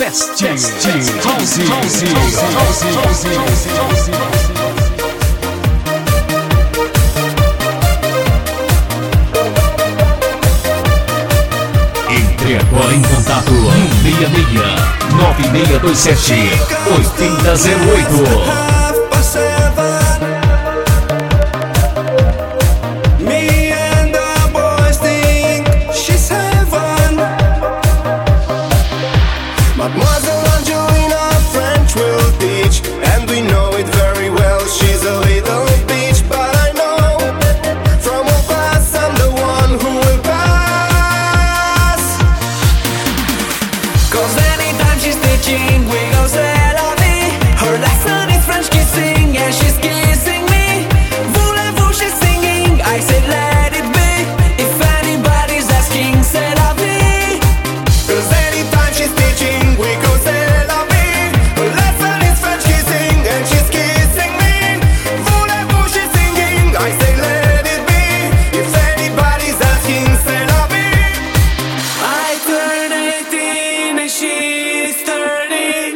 Teste House. Entre agora em contato no 669627 8008. Mademoiselle Angelina French will teach, and we know it very well. She's a little bitch, but I know from her class I'm the one who will pass. Cause anytime she's teaching, we go c'est la vie. Her lesson is French kissing, and she's kissing me. Voulez-vous, she's singing, I said let it be. If anybody's asking, c'est la vie. Cause anytime she's teaching, we go c'est la vie. Her lesson is French kissing, and she's kissing me. Voulez-vous, she's singing, I say let it be. If anybody's asking, c'est la vie. I turn 18 and she's 30,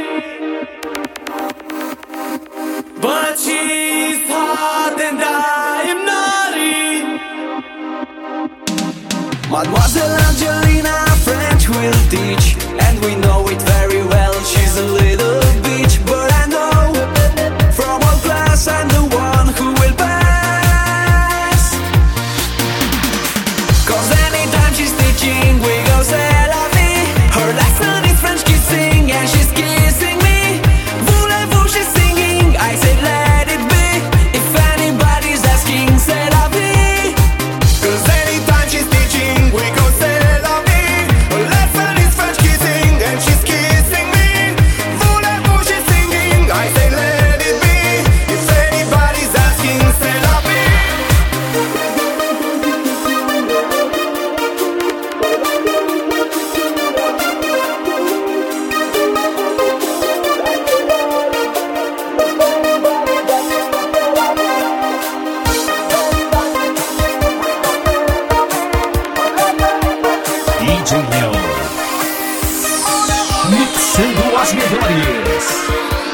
but she's hot and I am naughty. Mademoiselle Angelina French will teach, and we know it very well. She's a little bitch, but I know from all class I'm the one who will pass. Cause anytime she's teaching, we go c'est la vie. Her lesson is French kissing, and she's kissing me. Voulez-vous, she's singing, I say let it be. If anybody's asking, c'est la vie. Cause anytime she's teaching, we go c'est la vie. Her lesson is French kissing, and she's kissing me. Voulez-vous, she's singing, I say let it be. If anybody's asking, c'est la vie. DJ Léo, mixando as melhores.